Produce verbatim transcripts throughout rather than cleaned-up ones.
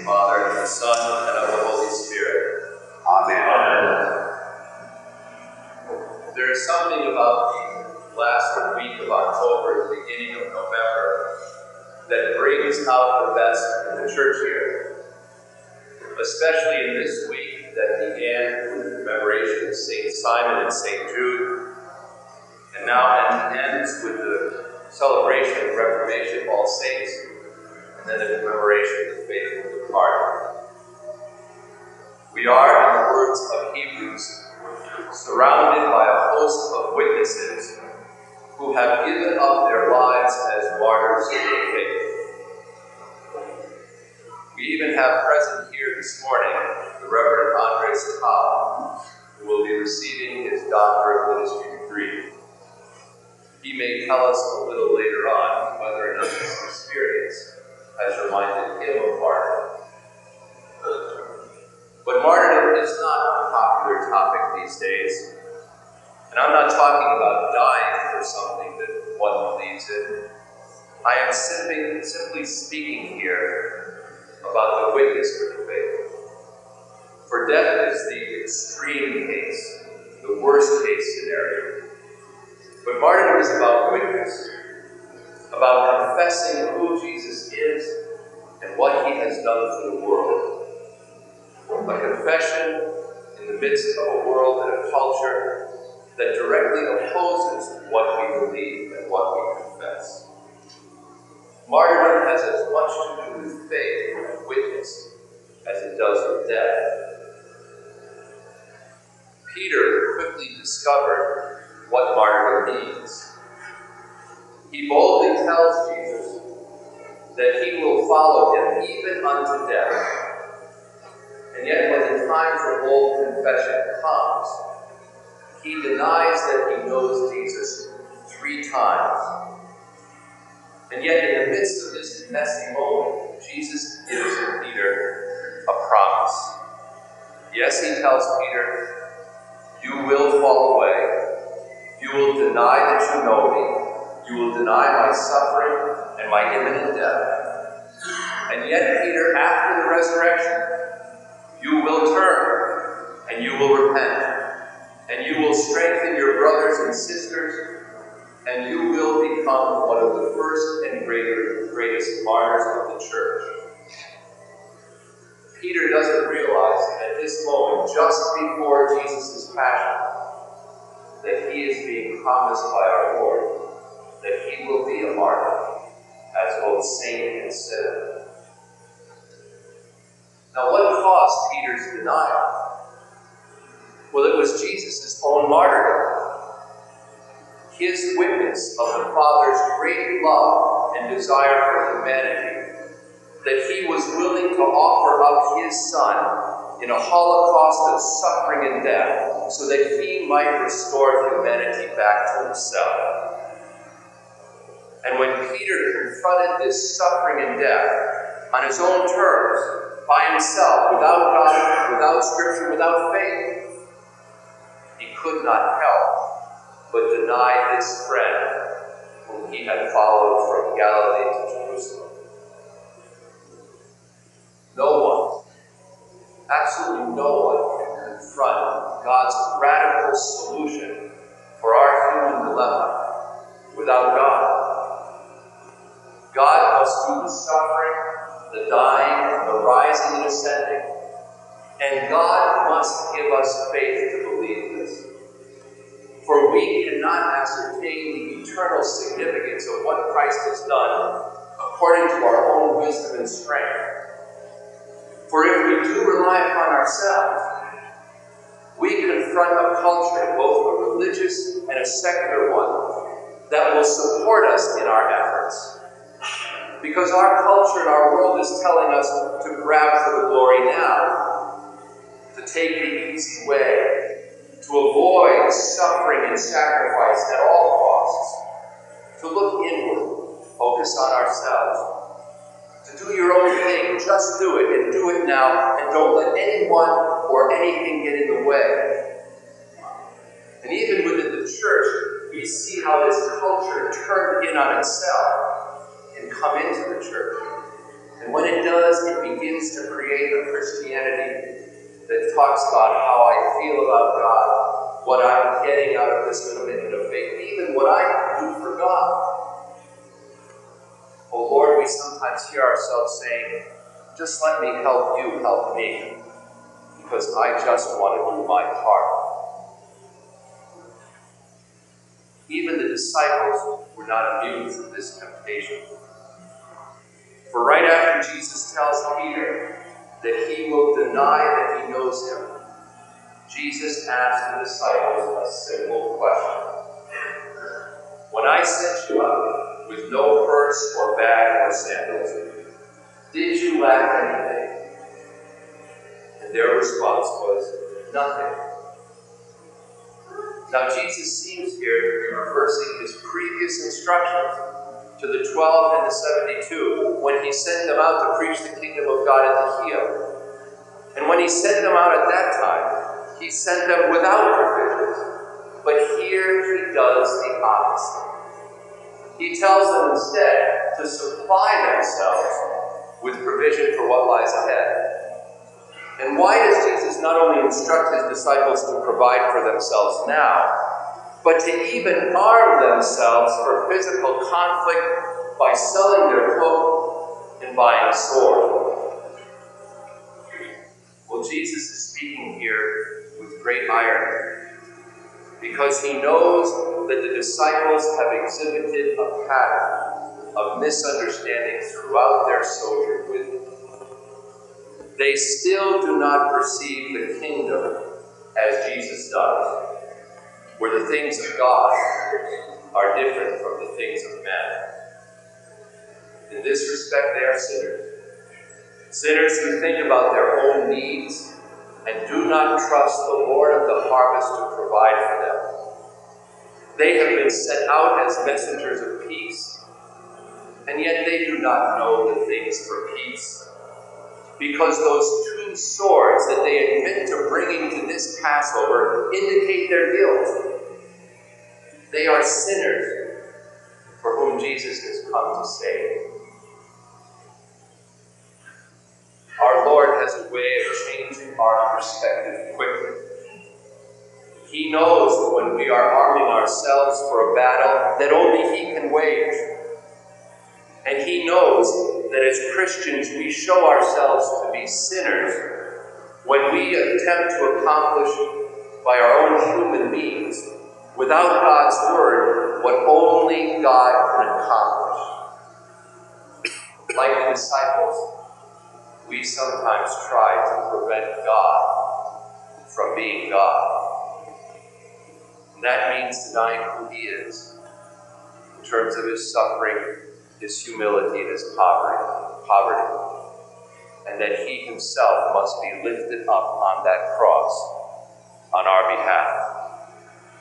Father, and of the Son, and of the Holy Spirit. Amen. Amen. There is something about the last week of October, the beginning of November, that brings out the best in the church year. Especially in this week that began with the commemoration of Saint Simon and Saint Jude, and now ends with the celebration of Reformation of All Saints, and then the commemoration of the faithful departed. We are, in the words of Hebrews, surrounded by a host of witnesses who have given up their lives as martyrs for the faith. We even have present here this morning the Reverend Andres Tau, who will be receiving his Doctor of Ministry degree. He may tell us a little later on whether or not this experience has reminded him of martyrdom. But martyrdom is not a popular topic these days. And I'm not talking about dying for something that one believes in. I am simply, simply speaking here about the witness for the faith. For death is the extreme case, the worst case scenario. But martyrdom is about witness, about confessing who Jesus is and what he has done for the world. A confession in the midst of a world and a culture that directly opposes what we believe and what we confess. Martyrdom has as much to do with faith and witness as it does with death. Peter quickly discovered what martyrdom means. He boldly tells Jesus that he will follow him even unto death. And yet when the time for bold confession comes, he denies that he knows Jesus three times. And yet in the midst of this messy moment, Jesus gives Peter a promise. Yes, he tells Peter, you will fall away. You will deny that you know me. You will deny my suffering and my imminent death. And yet, Peter, after the resurrection, you will turn and you will repent. And you will strengthen your brothers and sisters, and you will become one of the first and greater, greatest martyrs of the church. Peter doesn't realize at this moment, just before Jesus' passion, that he is being promised by our Lord that he will be a martyr as both saint and sinner. Now, what caused Peter's denial? Well, it was Jesus' own martyrdom. His witness of the Father's great love and desire for humanity, that he was willing to offer up his Son in a holocaust of suffering and death so that he might restore humanity back to himself. And when Peter confronted this suffering and death on his own terms, by himself, without God, without Scripture, without faith, he could not help but deny this friend whom he had followed from Galilee to Jerusalem. No one, absolutely no one, can confront God's radical solution for our human dilemma without God. God must do the suffering, the dying, the rising and ascending, and God must give us faith to believe this. For we cannot ascertain the eternal significance of what Christ has done according to our own wisdom and strength. For if we do rely upon ourselves, we confront a culture, both a religious and a secular one, that will support us in our efforts. Because our culture and our world is telling us to grab for the glory now, to take the easy way, to avoid suffering and sacrifice at all costs, to look inward, focus on ourselves, to do your own thing, just do it, and do it now, and don't let anyone or anything get in the way. And even within the church, we see how this culture turned in on itself and come into the church. And when it does, it begins to create create a Christianity that talks about how I feel about God, what I'm getting out of this commitment of faith, even what I can do for God. Oh Lord, we sometimes hear ourselves saying, just let me help you, help me, because I just want to do my part. Even the disciples were not immune from this temptation. For right after Jesus tells Peter that he will deny that he knows him, Jesus asked the disciples a simple question. When I sent you out with no purse or bag or sandals, did you lack anything? And their response was, nothing. Now Jesus seems here to be reversing his previous instructions to the twelve and the seventy-two when he sent them out to preach the kingdom of God and to heal. And when he sent them out at that time, he sent them without provisions. But here he does the opposite. He tells them instead to supply themselves with provision for what lies ahead. And why does Jesus not only instruct his disciples to provide for themselves now, but to even arm themselves for physical conflict by selling their cloak and buying a sword? Well, Jesus is speaking here with great irony, because he knows that the disciples have exhibited a pattern of misunderstanding throughout their sojourn with him. They still do not perceive the kingdom as Jesus does, where the things of God are different from the things of men. In this respect, they are sinners. Sinners who think about their own needs and do not trust the Lord of the harvest to provide for them. They have been sent out as messengers of peace, and yet they do not know the things for peace, because those two swords that they admit to bringing to this Passover indicate their guilt. They are sinners for whom Jesus has come to save. Our Lord has a way of changing our perspective quickly. He knows that when we are arming ourselves for a battle that only he can wage, and he knows that as Christians we show ourselves to be sinners when we attempt to accomplish by our own human means, without God's word, what only God can accomplish. Like the disciples, we sometimes try to prevent God from being God. And that means denying who he is in terms of his suffering, his humility, and his poverty, poverty, and that he himself must be lifted up on that cross on our behalf.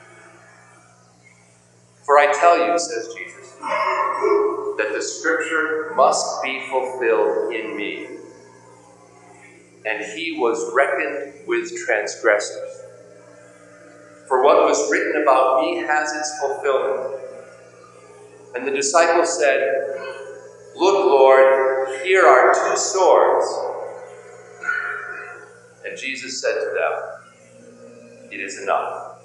For I tell you, says Jesus, that the scripture must be fulfilled in me. And he was reckoned with transgressors. For what was written about me has its fulfillment. And the disciples said, Look, Lord, here are two swords. And Jesus said to them, It is enough.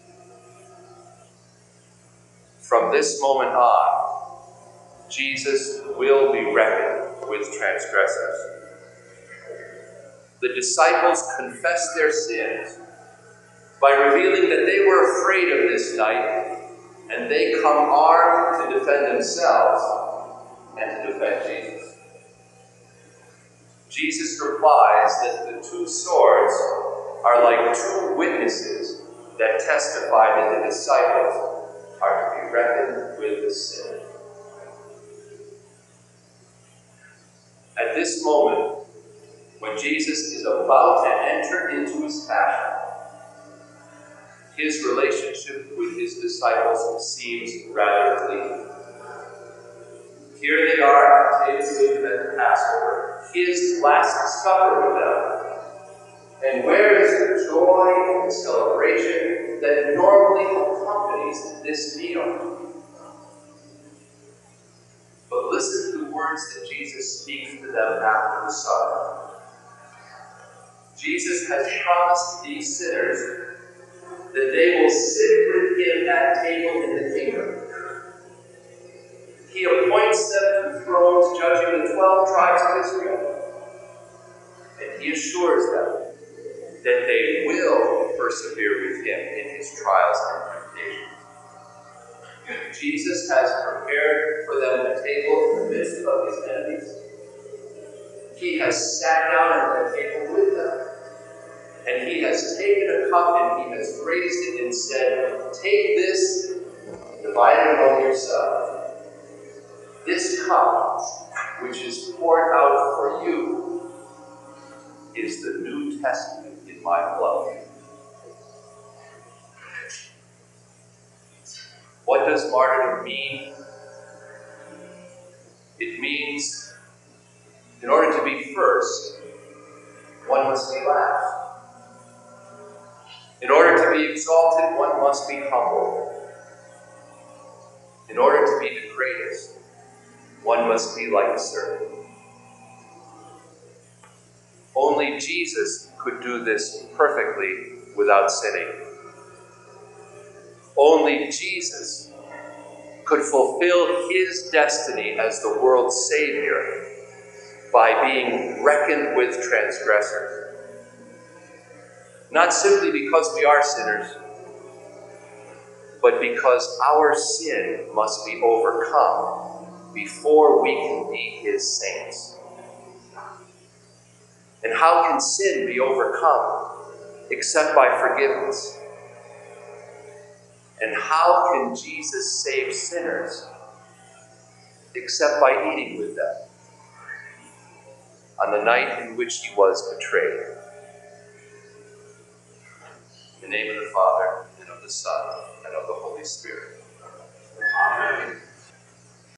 From this moment on, Jesus will be reckoned with transgressors. The disciples confessed their sins by revealing that they were afraid of this night, and they come armed to defend themselves and to defend Jesus. Jesus replies that the two swords are like two witnesses that testify that the disciples are to be reckoned with the sin. At this moment, when Jesus is about to enter into his passion, his relationship with his disciples seems rather bleak. Here they are at the table at the Passover, his last supper with them. And where is the joy and the celebration that normally accompanies this meal? But listen to the words that Jesus speaks to them after the supper. Jesus has promised these sinners that they will sit with him at table in the kingdom. He appoints them to thrones judging the twelve tribes of Israel. And he assures them that they will persevere with him in his trials and temptations. Jesus has prepared for them a table in the midst of his enemies. He has sat down at the table with them. And he has taken a cup and he has raised it and said, "Take this, divide it among yourselves. This cup, which is poured out for you, is the New Testament in my blood." What does martyrdom mean? It means, in order to be first, one must be last. In order to be exalted, one must be humble. In order to be the greatest, one must be like a servant. Only Jesus could do this perfectly without sinning. Only Jesus could fulfill his destiny as the world's Savior by being reckoned with transgressors. Not simply because we are sinners, but because our sin must be overcome before we can be his saints. And how can sin be overcome except by forgiveness? And how can Jesus save sinners except by eating with them on the night in which he was betrayed? In the name of the Father, and of the Son, and of the Holy Spirit.